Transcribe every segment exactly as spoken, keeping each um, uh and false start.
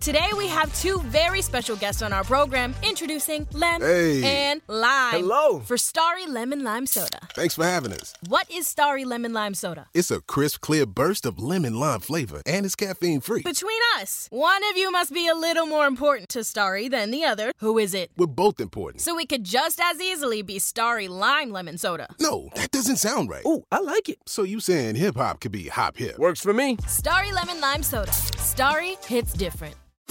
Today we have two very special guests on our program, introducing Lem hey. and Lime. Hello. For Starry Lemon Lime Soda. Thanks for having us. What is Starry Lemon Lime Soda? It's a crisp, clear burst of lemon lime flavor, and it's caffeine-free. Between us, one of you must be a little more important to Starry than the other. Who is it? We're both important. So it could just as easily be Starry Lime Lemon Soda. No, that doesn't sound right. Oh, I like it. So you saying hip-hop could be hop-hip? Works for me. Starry Lemon Lime Soda. Starry hits different.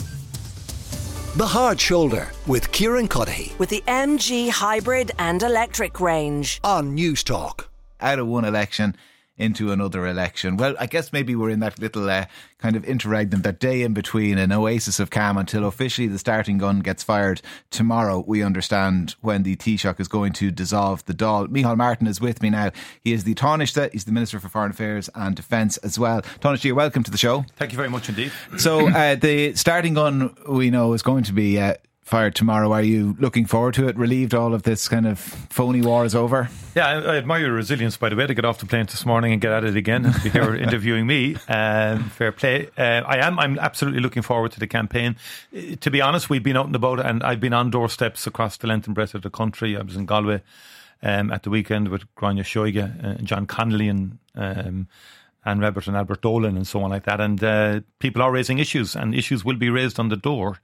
The Hard Shoulder with Kieran Cuddihy with the M G hybrid and electric range on News Talk. Out of one election into another election. Well, I guess maybe we're in that little uh, kind of interregnum, that day in between, an oasis of calm until officially the starting gun gets fired tomorrow. We understand when the Taoiseach is going to dissolve the Dáil. Micheál Martin is with me now. He is the Taoiseach. He's the Minister for Foreign Affairs and Defence as well. Taoiseach, you're welcome to the show. Thank you very much indeed. So uh, the starting gun, we know, is going to be Uh, fired tomorrow. Are you looking forward to it? Relieved all of this kind of phony war is over? Yeah, I, I admire your resilience, by the way, to get off the plane this morning and get at it again and be here interviewing me. Um, fair play. Uh, I am. I'm absolutely looking forward to the campaign. Uh, to be honest, we've been out and about, and I've been on doorsteps across the length and breadth of the country. I was in Galway um, at the weekend with Gráinne Seoige and John Connolly and um, Anne Rebert and Albert Dolan and so on like that. And uh, people are raising issues, and issues will be raised on the door.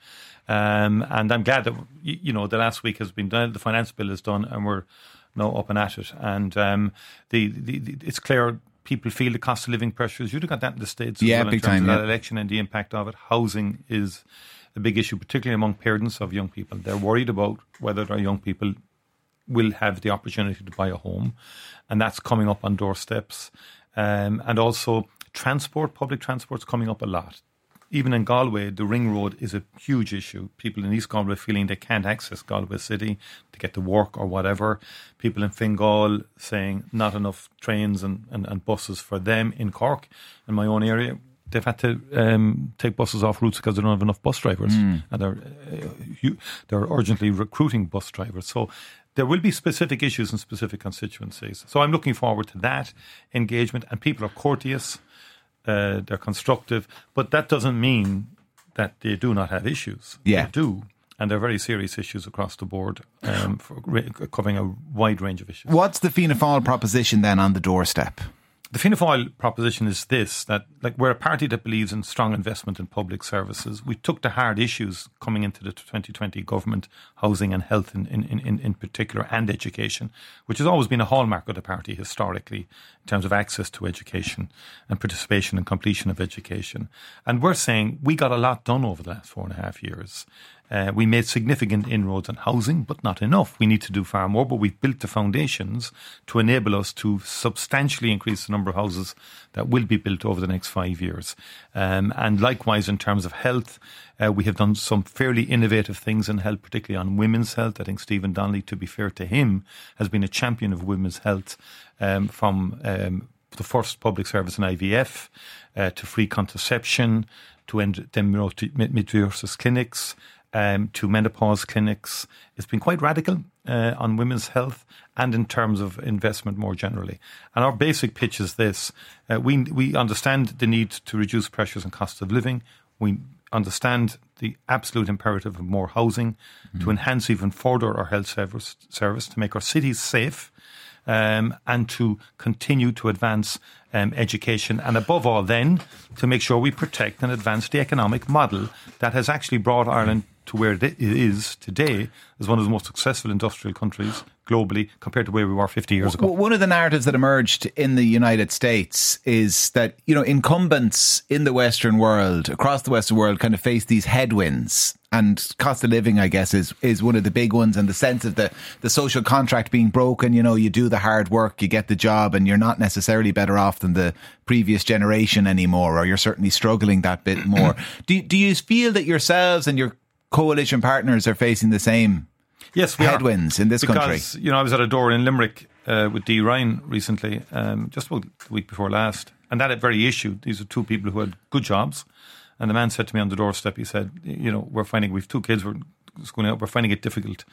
Um, and I'm glad that, you know, the last week has been done, the finance bill is done, and we're now up and at it. And um, the, the, the it's clear people feel the cost of living pressures. You'd have got that in the States as yeah, well, big in terms time, of yeah. that election and the impact of it. Housing is a big issue, particularly among parents of young people. They're worried about whether their young people will have the opportunity to buy a home, and that's coming up on doorsteps. Um, and also transport, public transport's coming up a lot. Even in Galway, the ring road is a huge issue. People in East Galway feeling they can't access Galway city to get to work or whatever. People in Fingal saying not enough trains and, and, and buses for them. In Cork, in my own area, they've had to um, take buses off routes because they don't have enough bus drivers. Mm. And they're, uh, they're urgently recruiting bus drivers. So there will be specific issues in specific constituencies. So I'm looking forward to that engagement. And people are courteous. Uh, they're constructive, but that doesn't mean that they do not have issues. Yeah. They do, and they're very serious issues across the board, um, for covering a wide range of issues. What's the Fianna Fáil proposition then on the doorstep? The Fianna Fáil proposition is this, that like we're a party that believes in strong investment in public services. We took the hard issues coming into the twenty twenty government, housing and health in, in, in, in particular, and education, which has always been a hallmark of the party historically in terms of access to education and participation and completion of education. And we're saying we got a lot done over the last four and a half years. Uh, we made significant inroads on housing, but not enough. We need to do far more, but we've built the foundations to enable us to substantially increase the number of houses that will be built over the next five years. Um, and likewise, in terms of health, uh, we have done some fairly innovative things in health, particularly on women's health. I think Stephen Donnelly, to be fair to him, has been a champion of women's health um, from um, the first public service in I V F uh, to free contraception, to endometriosis clinics, Um, to menopause clinics. It's been quite radical uh, on women's health and in terms of investment more generally. And our basic pitch is this. Uh, we we understand the need to reduce pressures and cost of living. We understand the absolute imperative of more housing, mm-hmm. to enhance even further our health service, service to make our cities safe, um, and to continue to advance um, education, and above all then to make sure we protect and advance the economic model that has actually brought Ireland to where it is today as one of the most successful industrial countries globally compared to where we were fifty years ago. One of the narratives that emerged in the United States is that, you know, incumbents in the Western world, across the Western world, kind of face these headwinds. And cost of living, I guess, is, is one of the big ones, and the sense of the, the social contract being broken. You know, you do the hard work, you get the job, and you're not necessarily better off than the previous generation anymore, or you're certainly struggling that bit more. do, do you feel that yourselves and your coalition partners are facing the same yes, we headwinds are. in this because, country? Because, you know, I was at a door in Limerick uh, with Dee Ryan recently, um, just about the week before last, and that very issue. These are two people who had good jobs. And the man said to me on the doorstep, he said, you know, we're finding, we've two kids, we're schooling out, we're finding it difficult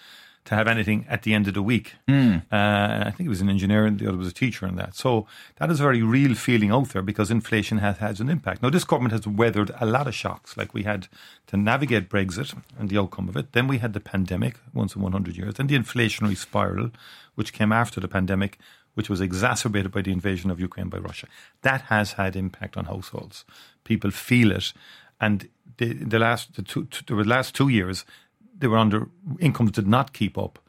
to have anything at the end of the week. Mm. Uh, I think it was an engineer and the other was a teacher in that. So that is a very real feeling out there because inflation has, has an impact. Now, this government has weathered a lot of shocks. Like we had to navigate Brexit and the outcome of it. Then we had the pandemic, once in one hundred years. Then the inflationary spiral, which came after the pandemic, which was exacerbated by the invasion of Ukraine by Russia. That has had impact on households. People feel it. And the, the last the two, the last two years, they were under incomes did not keep up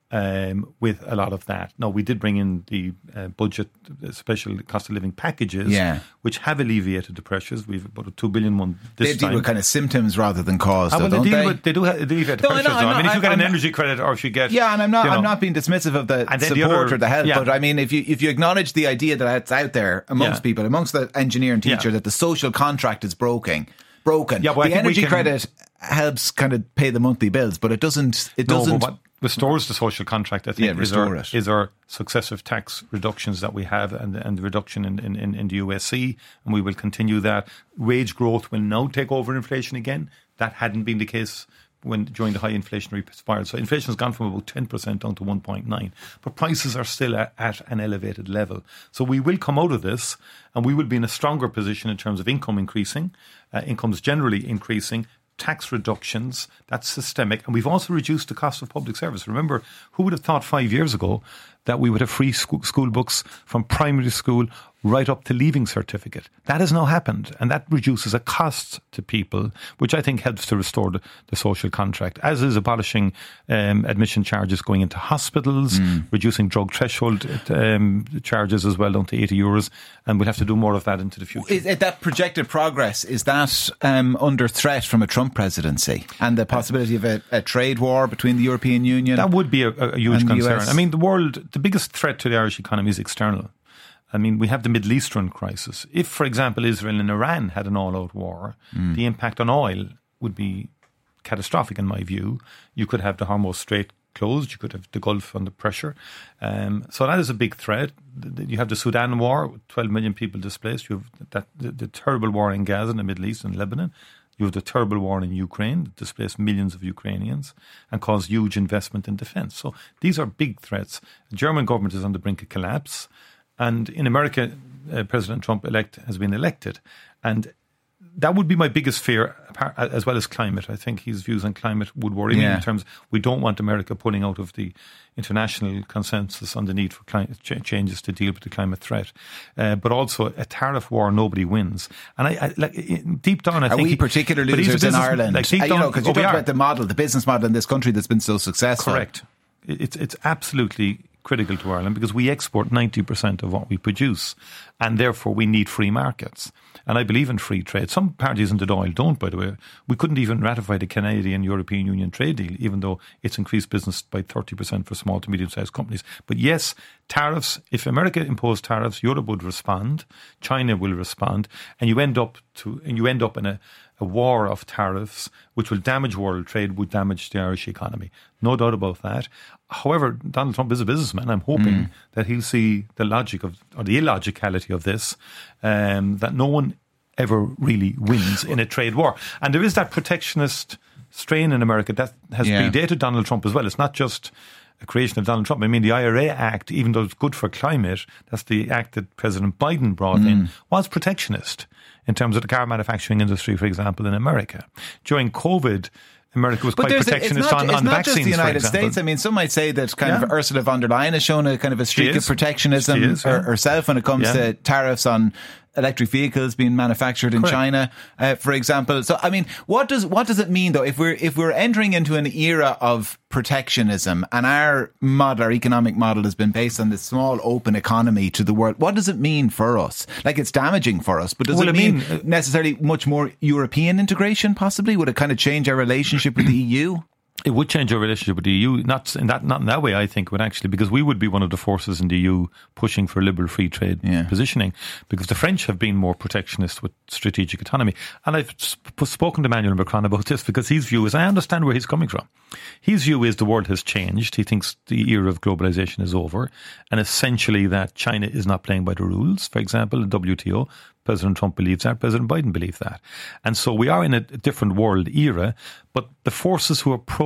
um, with a lot of that. No, we did bring in the uh, budget, the special cost of living packages, yeah. which have alleviated the pressures. We've about a two billion one this they deal time. with kind of symptoms rather than cause. Ah, though, well, don't they, deal they? With, they do have, they alleviate the No, pressures. no, though. I mean, no, if you get I'm an not, energy credit, or if you get yeah, and I'm not, you know, I'm not being dismissive of the and support the other, or the help, yeah. but I mean, if you if you acknowledge the idea that it's out there amongst Yeah. people, amongst the engineer and teacher, Yeah. that the social contract is broken, broken. Yeah, well, I the think we energy can- credit helps kind of pay the monthly bills, but it doesn't. It No, doesn't. but what restores the social contract, I think, Yeah, is, restore our, it. is our successive tax reductions that we have and, and the reduction in, in, in the U S C, and we will continue that. Wage growth will now take over inflation again. That hadn't been the case when during the high inflationary spiral. So inflation has gone from about ten percent down to one point nine. But prices are still at, at an elevated level. So we will come out of this and we will be in a stronger position in terms of income increasing, uh, incomes generally increasing, tax reductions, that's systemic. And we've also reduced the cost of public service. Remember, who would have thought five years ago that we would have free school, school books from primary school right up to leaving certificate? That has now happened, and that reduces a cost to people, which I think helps to restore the, the social contract, as is abolishing um, admission charges going into hospitals, mm. reducing drug threshold um, charges as well down to eighty euros, and we'll have to do more of that into the future. Is, is that projected progress, is that um, under threat from a Trump presidency and the possibility of a, a trade war between the European Union? That would be a, a huge and the concern. U S? I mean, the world, the biggest threat to the Irish economy is external. I mean, we have the Middle Eastern crisis. If, for example, Israel and Iran had an all-out war, mm. the impact on oil would be catastrophic in my view. You could have the Hormuz Strait closed. You could have the Gulf under pressure. Um, so that is a big threat. You have the Sudan war with twelve million people displaced. You have that, the, the terrible war in Gaza, in the Middle East and Lebanon. You have the terrible war in Ukraine that displaced millions of Ukrainians and caused huge investment in defence. So these are big threats. The German government is on the brink of collapse. And in America, uh, President Trump elect has been elected. And that would be my biggest fear, as well as climate. I think his views on climate would worry yeah. me in terms we don't want America pulling out of the international consensus on the need for climate ch- changes to deal with the climate threat. Uh, but also a tariff war, nobody wins. And I, I like deep down, I are think... Are we he, particular losers business, in Ireland? Like deep uh, down, you know, because you oh, talk are. about the model, the business model in this country that's been so successful. Correct. It's, it's absolutely critical to Ireland because we export ninety percent of what we produce, and therefore we need free markets. And I believe in free trade. Some parties in the Dáil don't, by the way. We couldn't even ratify the Canadian-European Union trade deal, even though it's increased business by thirty percent for small to medium-sized companies. But yes, tariffs, if America imposed tariffs, Europe would respond, China will respond, and you end up to and you end up in a, a war of tariffs, which will damage world trade, would damage the Irish economy. No doubt about that. However, Donald Trump is a businessman. I'm hoping mm. that he'll see the logic of, or the illogicality of this, um, that no one ever really wins in a trade war. And there is that protectionist strain in America that has yeah. predated Donald Trump as well. It's not just a creation of Donald Trump. I mean, the I R A Act, even though it's good for climate, that's the act that President Biden brought mm. in, was protectionist in terms of the car manufacturing industry, for example, in America. During COVID, America was but quite protectionist it's not, on, it's on not vaccines, just the United for States. I mean, some might say that kind yeah. of Ursula von der Leyen has shown a kind of a streak of protectionism is, yeah. herself when it comes yeah. to tariffs on electric vehicles being manufactured in Correct. China, uh, for example. So, I mean, what does what does it mean though if we're if we're entering into an era of protectionism and our model, our economic model, has been based on this small open economy to the world? What does it mean for us? Like, it's damaging for us, but does well, it I mean, mean necessarily much more European integration? Possibly, would it kind of change our relationship with the E U? It would change our relationship with the E U, not in that not in that way, I think, but actually because we would be one of the forces in the E U pushing for liberal free trade yeah. positioning, because the French have been more protectionist with strategic autonomy. And I've sp- spoken to Emmanuel Macron about this because his view is, I understand where he's coming from. His view is the world has changed. He thinks the era of globalization is over, and essentially that China is not playing by the rules. For example, the W T O. President Trump believes that. President Biden believes that. And so we are in a different world era, but the forces who are pro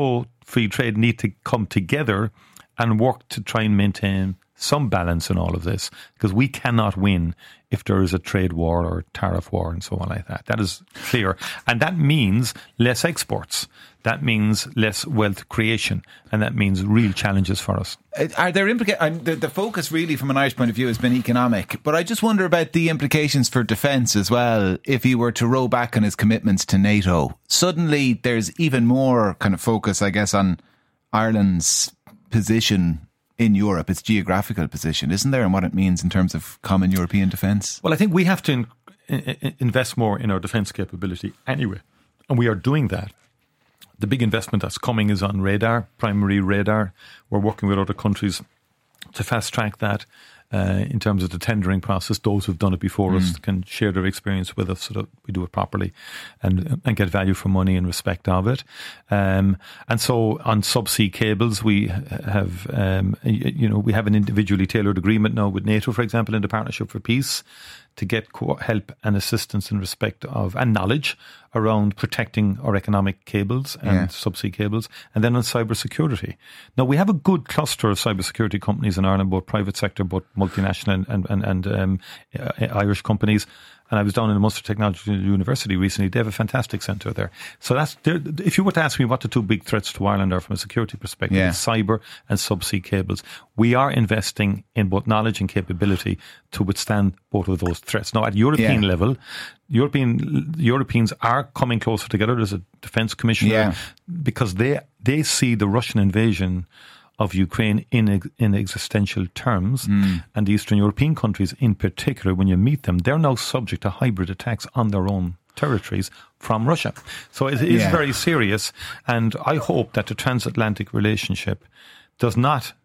free trade need to come together and work to try and maintain some balance in all of this, because we cannot win if there is a trade war or tariff war and so on like that. That is clear. And that means less exports. That means less wealth creation. And that means real challenges for us. Are there implications? The, the focus really from an Irish point of view has been economic, but I just wonder about the implications for defence as well. If he were to row back on his commitments to NATO, suddenly there's even more kind of focus, I guess, on Ireland's position in Europe, its geographical position, isn't there, and what it means in terms of common European defence? Well, I think we have to in, in, invest more in our defence capability anyway, and we are doing that. The big investment that's coming is on radar, primary radar. We're working with other countries to fast track that. Uh, in terms of the tendering process, those who've done it before mm. us can share their experience with us so that we do it properly and and get value for money in respect of it. Um, and so on subsea cables, we have um, you know we have an individually tailored agreement now with NATO, for example, in the Partnership for Peace, to get help and assistance in respect of and knowledge around protecting our economic cables and yeah. subsea cables, and then on cybersecurity. Now, we have a good cluster of cybersecurity companies in Ireland, both private sector, both multinational and, and, and um, uh, Irish companies. And I was down in the Munster Technology University recently. They have a fantastic centre there. So that's, if you were to ask me what the two big threats to Ireland are from a security perspective, yeah. it's cyber and subsea cables. We are investing in both knowledge and capability to withstand both of those threats. Now, at European yeah. level, European Europeans are coming closer together. There's a defence commissioner yeah. because they they see the Russian invasion of Ukraine in in existential terms, mm. and the Eastern European countries in particular, when you meet them, they're now subject to hybrid attacks on their own territories from Russia. So it is yeah. very serious, and I hope that the transatlantic relationship does not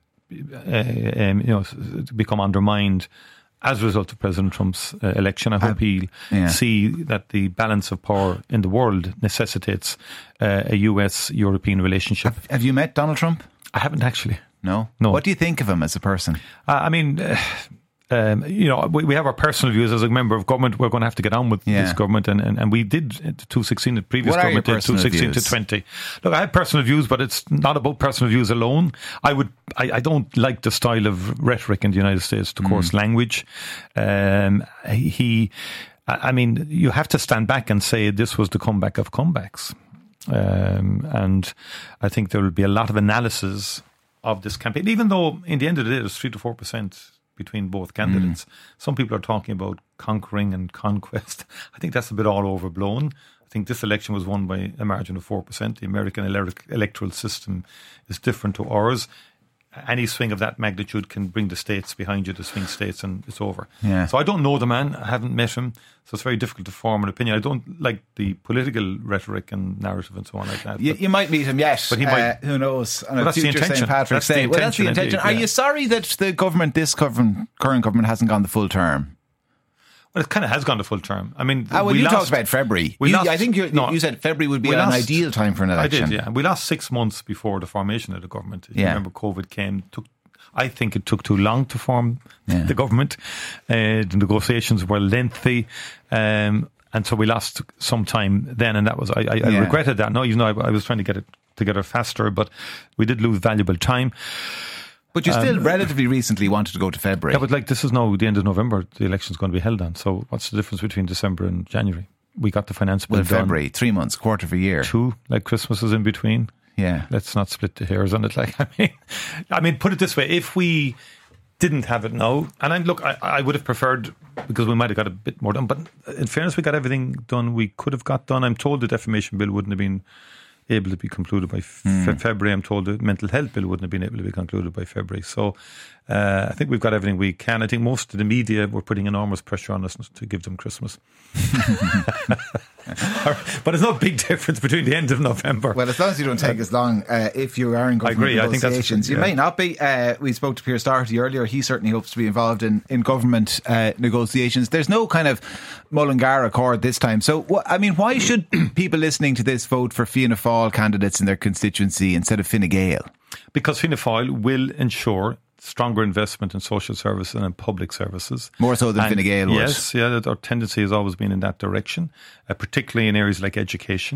uh, um, you know, become undermined as a result of President Trump's uh, election. I hope he'll yeah. see that the balance of power in the world necessitates uh, a U S-European relationship. Have, have you met Donald Trump? I haven't actually. No? No. What do you think of him as a person? Uh, I mean, uh, um, you know, we, we have our personal views as a member of government. We're going to have to get on with yeah. this government, and, and, and we did two sixteen, the previous what government did two sixteen to twenty. Look, I have personal views, but it's not about personal views alone. I would, I, I don't like the style of rhetoric in the United States, the coarse mm. language. Um, he, I mean, you have to stand back and say this was the comeback of comebacks. Um, and I think there will be a lot of analysis of this campaign, even though in the end of the day there's three to four percent between both candidates. Mm. Some people are talking about conquering and conquest. I think that's a bit all overblown. I think this election was won by a margin of four percent. The American ele- electoral system is different to ours. Any swing of that magnitude can bring the states behind you, the swing states, and it's over. Yeah. So I don't know the man. I haven't met him. So it's very difficult to form an opinion. I don't like the political rhetoric and narrative and so on like that. You, you might meet him yet. But he might. Uh, who knows? On well, a that's future the intention. Saint Patrick's That's Day. the Well, that's the intention. indeed, Are yeah. you sorry that the government, this government, current government, hasn't gone the full term? Well, it kind of has gone to full term. I mean, ah, well, we you lost, talked about February. We You, lost, I think you, no, you said February would be we an lost, ideal time for an election. I did, yeah. We lost six months before the formation of the government. If yeah. you remember, COVID came. Took, I think it took too long to form yeah. the government. Uh, the negotiations were lengthy. Um, and so we lost some time then, and that was I, I, I yeah. regretted that. No, even though I, I was trying to get it together faster, but we did lose valuable time. But you still um, relatively recently wanted to go to February. Yeah, but like this is now the end of November. The election's going to be held on. So what's the difference between December and January? We got the finance bill well, done. February, three months, quarter of a year. Two, like Christmas is in between. Yeah. Let's not split the hairs on it. Like I mean, I mean, put it this way: if we didn't have it now, and I look, I, I would have preferred because we might have got a bit more done. But in fairness, we got everything done we could have got done. I'm told the defamation bill wouldn't have been able to be concluded by f- mm. February. I'm told the mental health bill wouldn't have been able to be concluded by February. So uh, I think we've got everything we can. I think most of the media were putting enormous pressure on us to give them Christmas. But there's no big difference between the end of November. Well, as long as you don't take as long, uh, if you are in government I agree. I think negotiations, that's, yeah. you may not be. Uh, we spoke to Pierce Doherty earlier. He certainly hopes to be involved in, in government uh, negotiations. There's no kind of Mullingar Accord this time. So, wh- I mean, why should people listening to this vote for Fianna Fáil candidates in their constituency instead of Fine Gael? Because Fianna Fáil will ensure stronger investment in social services and in public services. More so than and Fine Gael was. Yes, yeah, our tendency has always been in that direction, uh, particularly in areas like education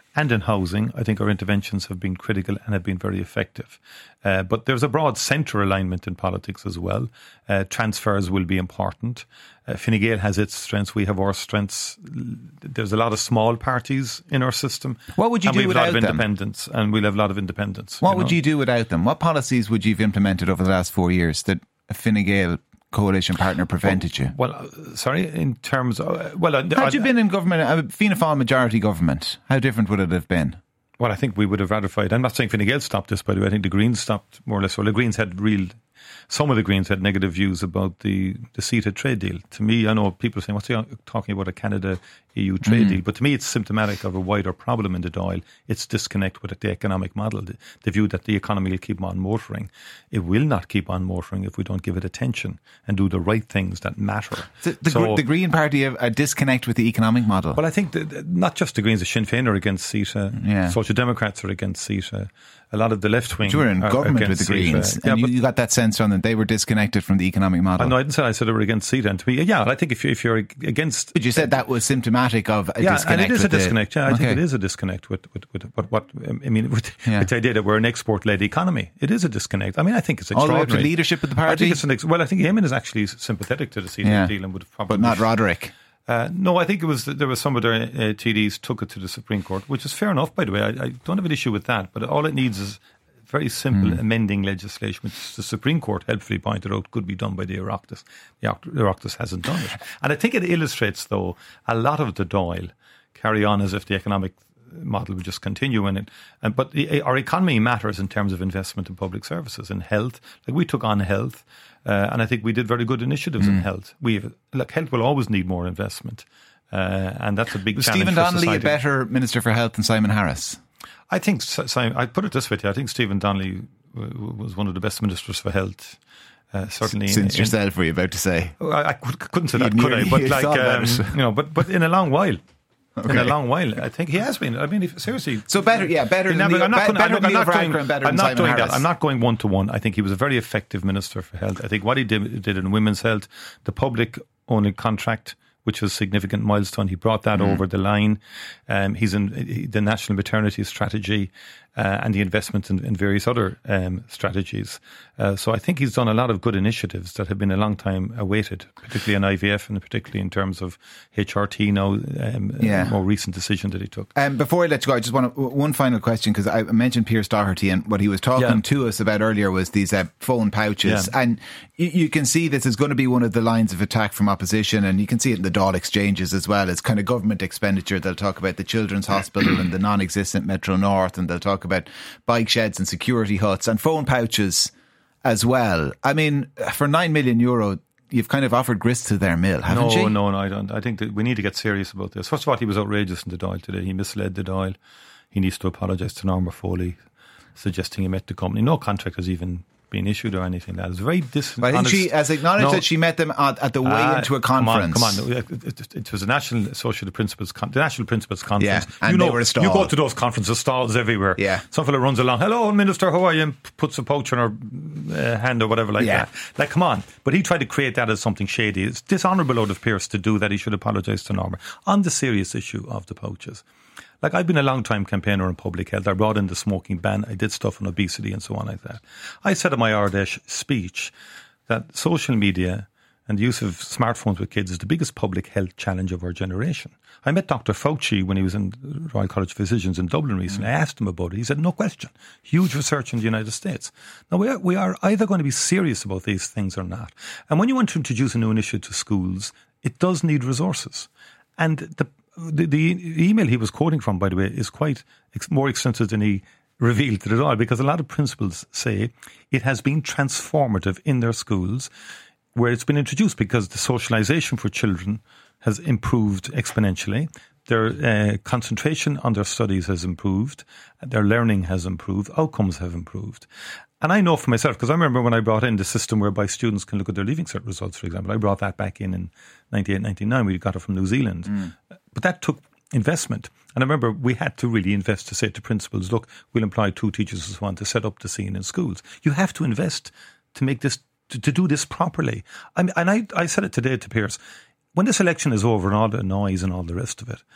and in housing, I think our interventions have been critical and have been very effective. Uh, but there's a broad centre alignment in politics as well. Uh, transfers will be important. Uh, Fine Gael has its strengths. We have our strengths. There's a lot of small parties in our system. What would you and do we have without a lot of them? independence, and we'll have a lot of independence. What you would know? you do without them? What policies would you have implemented over the last four years that a Fine Gael coalition partner prevented you? Well, uh, sorry, in terms of... Uh, well, uh, Had I, you been in government, a Fianna Fáil majority government, how different would it have been? Well, I think we would have ratified. I'm not saying Fine Gael stopped this, by the way. I think the Greens stopped more or less. Well, the Greens had real... Some of the Greens had negative views about the, the CETA trade deal. To me, I know people are saying, what's he talking about, a Canada-E U trade mm. deal? But to me, it's symptomatic of a wider problem in the Dáil. It's disconnect with the economic model. The, the view that the economy will keep on motoring. It will not keep on motoring if we don't give it attention and do the right things that matter. The, the, so, the Green Party have a disconnect with the economic model. Well, I think that not just the Greens, the Sinn Féin are against CETA. Yeah. Social Democrats are against CETA. A lot of the left wing. You were in are government with the CETA. Greens, Yeah, and but you, you got that sense from them. They were disconnected from the economic model. I know, I didn't say I said they were against CETA. And to me, yeah, I think if, you, if you're against... But you said that was symptomatic of a yeah, disconnect. and it is a with disconnect. The, yeah, I okay. think it is a disconnect with, with, with, with what, I mean, with, Yeah. with the idea that we're an export-led economy. It is a disconnect. I mean, I think it's All the way extraordinary. up to leadership of the I party? think it's an ex- well, I think Eamon is actually sympathetic to the CETA Yeah. deal and would have probably... But not Roderick. Uh, no, I think it was there was some of their uh, T Ds took it to the Supreme Court, which is fair enough, by the way. I, I don't have an issue with that, but all it needs is very simple mm. amending legislation, which the Supreme Court helpfully pointed out could be done by the Oireachtas. The Oireachtas hasn't done it. And I think it illustrates, though, a lot of the Dáil carry on as if the economic model will just continue in it. And, but the, our economy matters in terms of investment in public services, in health. Like we took on health, uh, and I think we did very good initiatives mm. in health. We have, like health will always need more investment, uh, and that's a big Was challenge Stephen for Donnelly society. a better Minister for Health than Simon Harris? I think, Simon, I put it this way to you, I think Stephen Donnelly w- was one of the best ministers for health. Uh, certainly, since in, yourself, were you about to say? I, I couldn't say that, You could I? nearly- But you like, thought about um, it. you know, but but in a long while, Okay. in a long while, I think he has been. I mean, if, seriously. So better, yeah, better he than never- Neil- I'm not be- going- better I'm than not Neil going- Varadkar and better I'm than not Simon doing Harris. that. I'm not going one to one. I think he was a very effective minister for health. I think what he did, did in women's health, the public only contract, which was a significant milestone. He brought that mm. over the line. Um, he's in the national maternity strategy uh, and the investment in, in various other um, strategies. Uh, so I think he's done a lot of good initiatives that have been a long time awaited, particularly in I V F and particularly in terms of H R T now, um, Yeah. a more recent decision that he took. Um, before I let you go, I just want to, one final question, because I mentioned Pierce Doherty, and what he was talking Yeah. to us about earlier was these uh, phone pouches. Yeah. And you, you can see this is going to be one of the lines of attack from opposition, and you can see it in the Dáil exchanges as well as kind of government expenditure. They'll talk about the Children's Hospital and the non-existent Metro North, and they'll talk about bike sheds and security huts and phone pouches as well. I mean, for nine million euro, you've kind of offered grist to their mill, haven't no, you? No, no, I don't. I think that we need to get serious about this. First of all, he was outrageous in the Dáil today. He misled the Dáil. He needs to apologise to Norma Foley, suggesting he met the company. No contract has even been issued or anything like that. It's very dishonest. But I think she has acknowledged No. that she met them at, at the way Ah, into a conference. Come on, come on. It, it, it was a national social principles, con- the national principles conference. Yeah, and you they know, were a stall. you go to those conferences, stalls everywhere. Yeah. Some fella runs along, hello, Minister, how are you? And puts a pouch on her uh, hand or whatever like Yeah. that. Like, come on. But he tried to create that as something shady. It's dishonourable out of Pierce to do that. He should apologise to Norma on the serious issue of the pouches. Like, I've been a long time campaigner in public health. I brought in the smoking ban. I did stuff on obesity and so on like that. I said in my Ardèche speech that social media and the use of smartphones with kids is the biggest public health challenge of our generation. I met Doctor Fauci when he was in Royal College of Physicians in Dublin recently. I asked him about it. He said, no question. Huge research in the United States. Now, we are, we are either going to be serious about these things or not. And when you want to introduce a new initiative to schools, it does need resources. And the The, the email he was quoting from, by the way, is quite ex- more extensive than he revealed it at all, because a lot of principals say it has been transformative in their schools where it's been introduced because the socialisation for children has improved exponentially. Their uh, concentration on their studies has improved. Their learning has improved. Outcomes have improved. And I know for myself, because I remember when I brought in the system whereby students can look at their Leaving Cert results, for example. I brought that back in in ninety-eight, ninety-nine. We got it from New Zealand. Mm. But that took investment. And I remember we had to really invest to say to principals, look, we'll employ two teachers and so on to set up the scene in schools. You have to invest to make this, to, to do this properly. I mean, and I, I said it today to Pierce. When this election is over and all the noise and all the rest of it,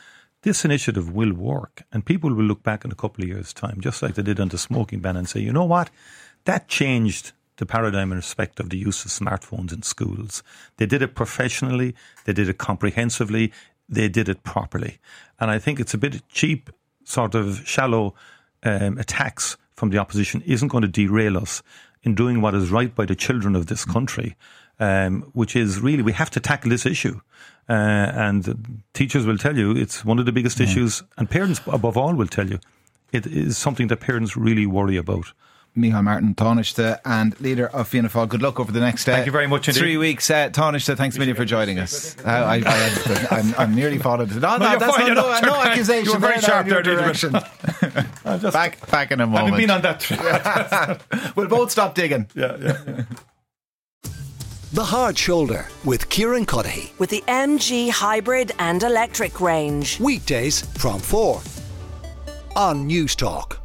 this initiative will work, and people will look back in a couple of years' time, just like they did on the smoking ban, and say, you know what, that changed the paradigm in respect of the use of smartphones in schools. They did it professionally, they did it comprehensively, they did it properly. And I think it's a bit cheap, sort of shallow um, attacks from the opposition isn't going to derail us in doing what is right by the children of this country, um, which is really, we have to tackle this issue. Uh, and teachers will tell you it's one of the biggest yeah. issues, and parents above all will tell you it is something that parents really worry about. Micheál Martin, Taoiseach and leader of Fianna Fáil. Good luck over the next uh, Thank you very much indeed. three weeks. Uh, Taoiseach, thanks a million for joining us. Uh, I, I, I'm, I'm nearly followed. No, no, no that's fine, no, no, no accusation. You were very sharp there, direction. back, back in a moment. I've been on that. We'll both stop digging. Yeah, yeah, yeah. The Hard Shoulder with Kieran Cuddihy. With the M G hybrid and electric range. Weekdays from four on News Talk.